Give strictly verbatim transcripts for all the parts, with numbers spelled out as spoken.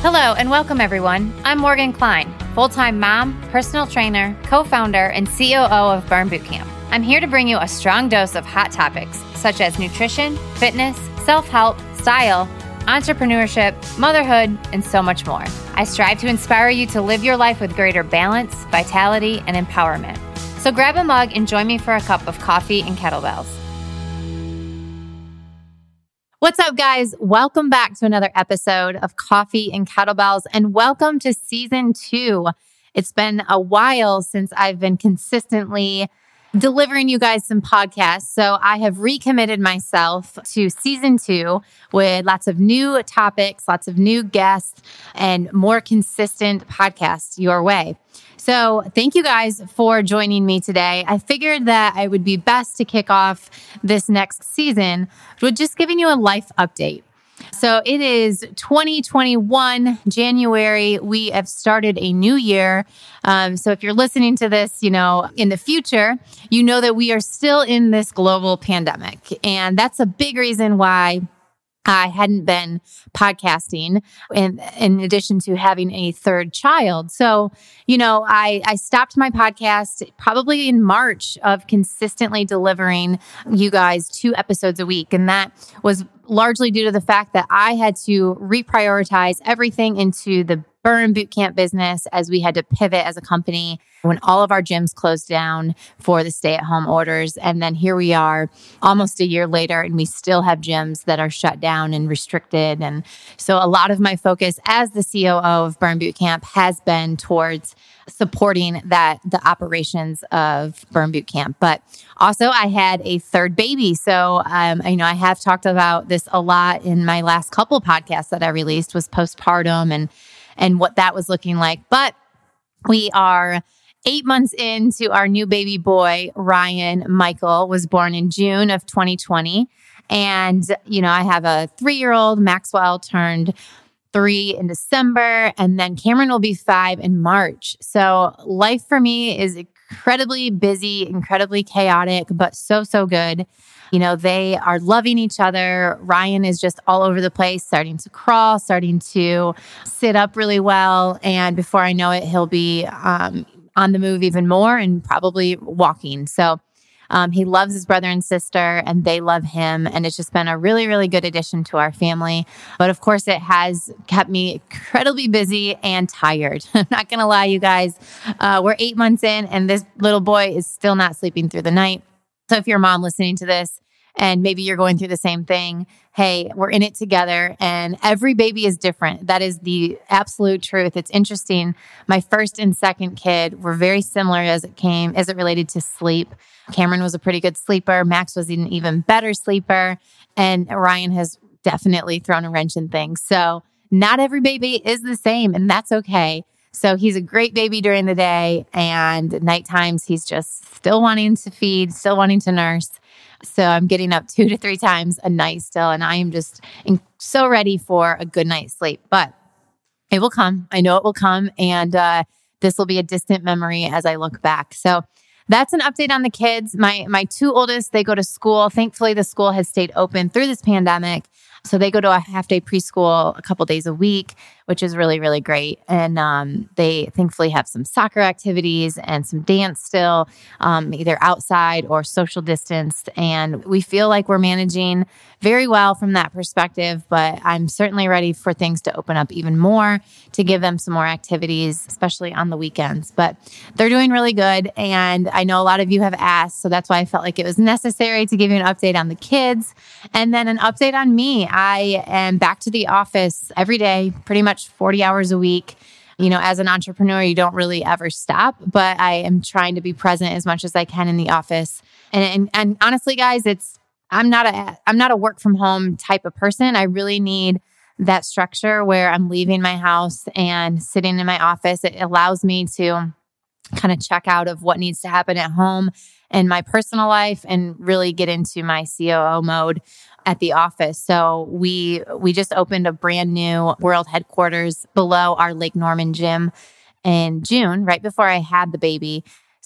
Hello and welcome everyone. I'm Morgan Klein, full-time mom, personal trainer, co-founder, and C O O of Burn Boot Camp. I'm here to bring you a strong dose of hot topics such as nutrition, fitness, self-help, style, entrepreneurship, motherhood, and so much more. I strive to inspire you to live your life with greater balance, vitality, and empowerment. So grab a mug and join me for a cup of coffee and kettlebells. What's up, guys? Welcome back to another episode of Coffee and Kettlebells, and welcome to season two. It's been a while since I've been consistently delivering you guys some podcasts, so I have recommitted myself to season two with lots of new topics, lots of new guests, and more consistent podcasts your way. So thank you guys for joining me today. I figured that I would be best to kick off this next season with just giving you a life update. So it is twenty twenty-one, January. We have started a new year. Um, so if you're listening to this, you know, in the future, you know that we are still in this global pandemic. And that's a big reason why I hadn't been podcasting in, in addition to having a third child. So, you know, I, I stopped my podcast probably in March of consistently delivering you guys two episodes a week. And that was largely due to the fact that I had to reprioritize everything into the Burn Boot Camp business as we had to pivot as a company when all of our gyms closed down for the stay-at-home orders. And then here we are almost a year later, and we still have gyms that are shut down and restricted. And so a lot of my focus as the C O O of Burn Boot Camp has been towards supporting that the operations of Burn Boot Camp. But also I had a third baby. So, um, you know, I have talked about this a lot in my last couple podcasts that I released was postpartum and and what that was looking like. But we are eight months into our new baby boy. Ryan Michael was born in June of twenty twenty. And, you know, I have a three-year-old. Maxwell turned three in December, and then Cameron will be five in March. So life for me is incredibly busy, incredibly chaotic, but so, so good. You know, they are loving each other. Ryan is just all over the place, starting to crawl, starting to sit up really well. And before I know it, he'll be um, on the move even more and probably walking. So um, he loves his brother and sister, and they love him. And it's just been a really, really good addition to our family. But of course, it has kept me incredibly busy and tired. I'm not going to lie, you guys. Uh, we're eight months in, and this little boy is still not sleeping through the night. So if you're a mom listening to this, and maybe you're going through the same thing, hey, we're in it together, and every baby is different. That is the absolute truth. It's interesting. My first and second kid were very similar as it came, as it related to sleep. Cameron was a pretty good sleeper. Max was an even better sleeper. And Ryan has definitely thrown a wrench in things. So not every baby is the same, and that's okay. So he's a great baby during the day, and night times he's just still wanting to feed, still wanting to nurse. So I'm getting up two to three times a night still, and I am just in, so ready for a good night's sleep. But it will come. I know it will come, and uh, this will be a distant memory as I look back. So that's an update on the kids. My my two oldest, they go to school. Thankfully, the school has stayed open through this pandemic. So they go to a half-day preschool a couple days a week, which is really, really great. And um, they thankfully have some soccer activities and some dance still, um, either outside or social distanced. And we feel like we're managing very well from that perspective, but I'm certainly ready for things to open up even more to give them some more activities, especially on the weekends. But they're doing really good. And I know a lot of you have asked, so that's why I felt like it was necessary to give you an update on the kids and then an update on me. I am back to the office every day, pretty much forty hours a week. You know, as an entrepreneur, you don't really ever stop, but I am trying to be present as much as I can in the office. And and, and honestly, guys, it's I'm not a I'm not a work from home type of person. I really need that structure where I'm leaving my house and sitting in my office. It allows me to kind of check out of what needs to happen at home and my personal life and really get into my C O O mode at the office. So we we just opened a brand new world headquarters below our Lake Norman gym in June, right before I had the baby.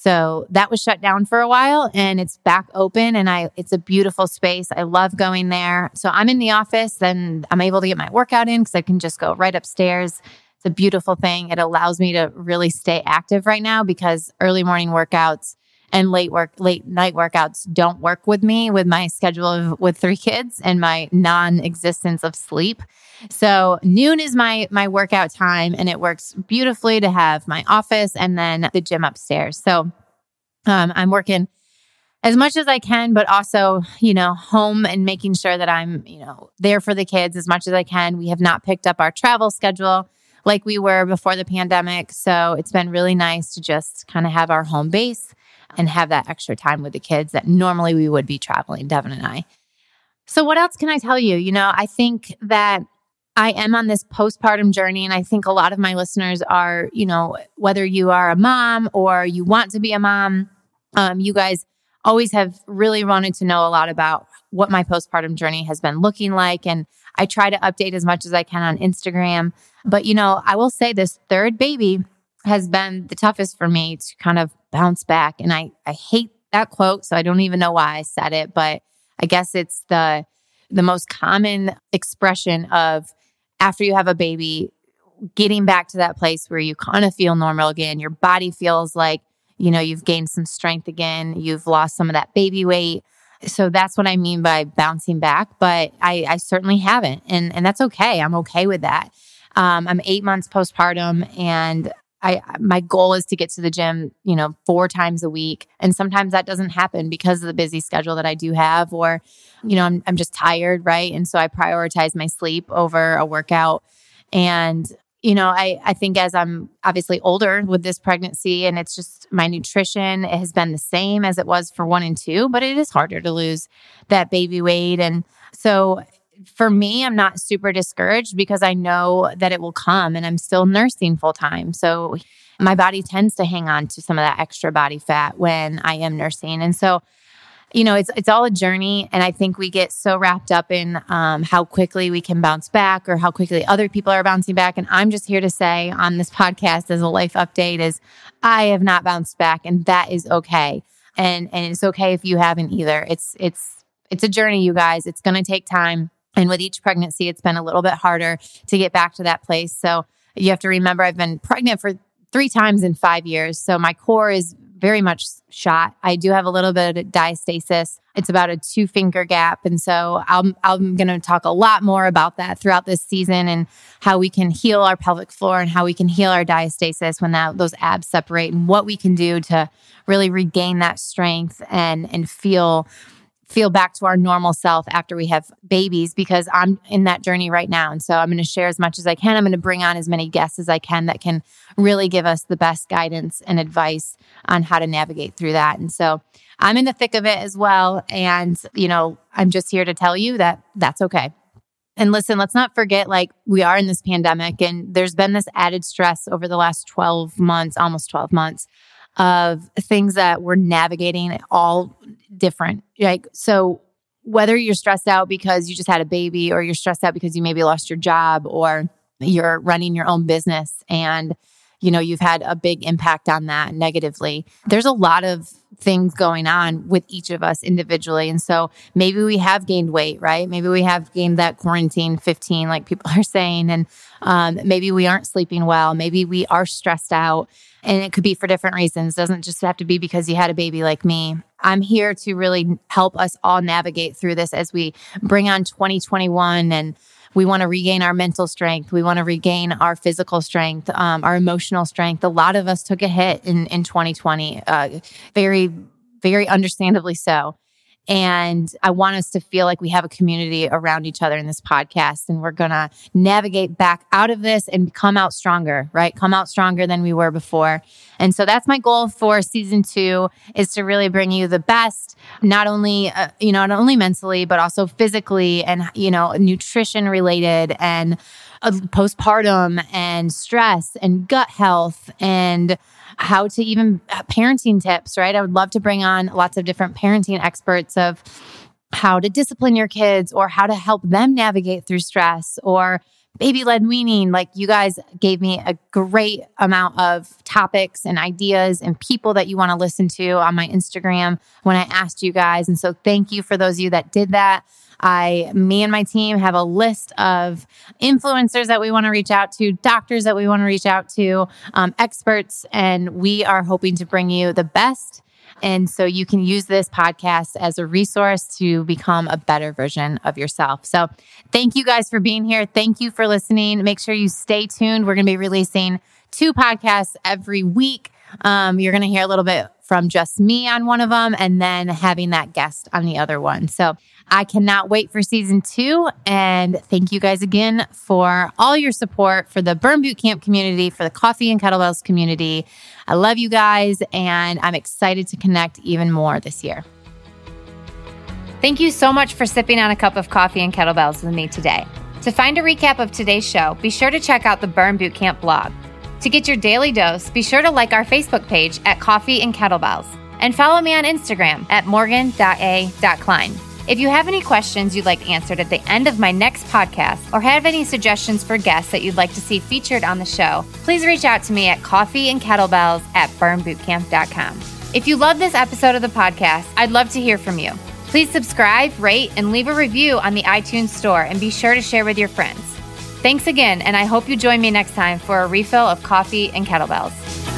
So that was shut down for a while and it's back open and I it's a beautiful space. I love going there. So I'm in the office and I'm able to get my workout in because I can just go right upstairs. It's a beautiful thing. It allows me to really stay active right now because early morning workouts and late work, late night workouts don't work with me with my schedule of, with three kids and my non-existence of sleep. So noon is my my workout time, and it works beautifully to have my office and then the gym upstairs. So um, I'm working as much as I can, but also, you know, home and making sure that I'm, you know, there for the kids as much as I can. We have not picked up our travel schedule like we were before the pandemic. So it's been really nice to just kind of have our home base and have that extra time with the kids that normally we would be traveling, Devin and I. So what else can I tell you? You know, I think that I am on this postpartum journey, and I think a lot of my listeners are, you know, whether you are a mom or you want to be a mom, um, you guys always have really wanted to know a lot about what my postpartum journey has been looking like. And I try to update as much as I can on Instagram. But, you know, I will say this third baby has been the toughest for me to kind of bounce back. And I, I hate that quote, so I don't even know why I said it, but I guess it's the the most common expression of after you have a baby, getting back to that place where you kind of feel normal again. Your body feels like, you know, you've gained some strength again. You've lost some of that baby weight. So that's what I mean by bouncing back. But I, I certainly haven't. And, and that's okay. I'm okay with that. Um, I'm eight months postpartum, and I, my goal is to get to the gym, you know, four times a week. And sometimes that doesn't happen because of the busy schedule that I do have, or, you know, I'm, I'm just tired. Right. And so I prioritize my sleep over a workout. And, you know, I, I think as I'm obviously older with this pregnancy, and it's just my nutrition, it has been the same as it was for one and two, but it is harder to lose that baby weight. And so for me, I'm not super discouraged because I know that it will come, and I'm still nursing full time. So my body tends to hang on to some of that extra body fat when I am nursing. And so, you know, it's it's all a journey. And I think we get so wrapped up in um, how quickly we can bounce back or how quickly other people are bouncing back. And I'm just here to say on this podcast as a life update is I have not bounced back, and that is okay. And and it's okay if you haven't either. It's it's it's a journey, you guys. It's going to take time. And with each pregnancy, it's been a little bit harder to get back to that place. So you have to remember, I've been pregnant for three times in five years. So my core is very much shot. I do have a little bit of diastasis. It's about a two finger gap. And so I'm, I'm going to talk a lot more about that throughout this season, and how we can heal our pelvic floor and how we can heal our diastasis when that, those abs separate, and what we can do to really regain that strength and, and feel feel back to our normal self after we have babies, because I'm in that journey right now. And so I'm going to share as much as I can. I'm going to bring on as many guests as I can that can really give us the best guidance and advice on how to navigate through that. And so I'm in the thick of it as well. And, you know, I'm just here to tell you that that's okay. And listen, let's not forget, like, we are in this pandemic, and there's been this added stress over the last twelve months, almost twelve months, of things that we're navigating all different. Like, so whether you're stressed out because you just had a baby, or you're stressed out because you maybe lost your job, or you're running your own business and, you know, you've had a big impact on that negatively. There's a lot of things going on with each of us individually. And so maybe we have gained weight, right? Maybe we have gained that quarantine fifteen, like people are saying. And um, maybe we aren't sleeping well. Maybe we are stressed out. And it could be for different reasons. It doesn't just have to be because you had a baby like me. I'm here to really help us all navigate through this as we bring on twenty twenty-one, and we want to regain our mental strength. We want to regain our physical strength, um, our emotional strength. A lot of us took a hit in, in twenty twenty, uh, very, very understandably so. And I want us to feel like we have a community around each other in this podcast, and we're going to navigate back out of this and come out stronger, right? Come out stronger than we were before. And so that's my goal for season two, is to really bring you the best, not only, uh, you know, not only mentally, but also physically, and, you know, nutrition related, and uh, postpartum, and stress, and gut health, and how to even parenting tips, right? I would love to bring on lots of different parenting experts of how to discipline your kids, or how to help them navigate through stress, or baby-led weaning. Like, you guys gave me a great amount of topics and ideas and people that you want to listen to on my Instagram when I asked you guys. And so thank you for those of you that did that. I, me and my team have a list of influencers that we want to reach out to, doctors that we want to reach out to, um, experts, and we are hoping to bring you the best. And so you can use this podcast as a resource to become a better version of yourself. So thank you guys for being here. Thank you for listening. Make sure you stay tuned. We're going to be releasing two podcasts every week. Um, you're going to hear a little bit from just me on one of them and then having that guest on the other one. So I cannot wait for season two. And thank you guys again for all your support for the Burn Boot Camp community, for the Coffee and Kettlebells community. I love you guys, and I'm excited to connect even more this year. Thank you so much for sipping on a cup of coffee and kettlebells with me today. To find a recap of today's show, be sure to check out the Burn Boot Camp blog. To get your daily dose, be sure to like our Facebook page at Coffee and Kettlebells and follow me on Instagram at morgan dot a dot klein. If you have any questions you'd like answered at the end of my next podcast or have any suggestions for guests that you'd like to see featured on the show, please reach out to me at coffeeandkettlebells at burn boot camp dot com. If you love this episode of the podcast, I'd love to hear from you. Please subscribe, rate, and leave a review on the iTunes store, and be sure to share with your friends. Thanks again, and I hope you join me next time for a refill of Coffee and Kettlebells.